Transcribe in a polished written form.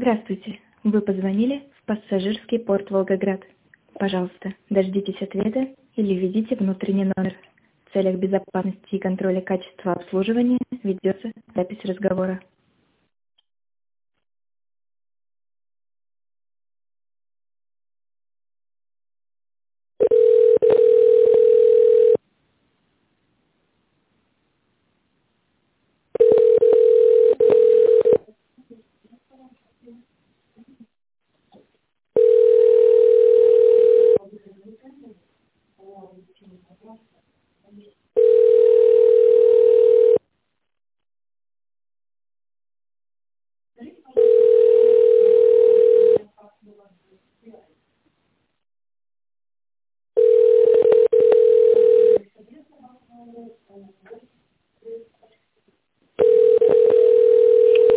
Здравствуйте. Вы позвонили в пассажирский порт Волгоград. Пожалуйста, дождитесь ответа или введите внутренний номер. В целях безопасности и контроля качества обслуживания ведется запись разговора.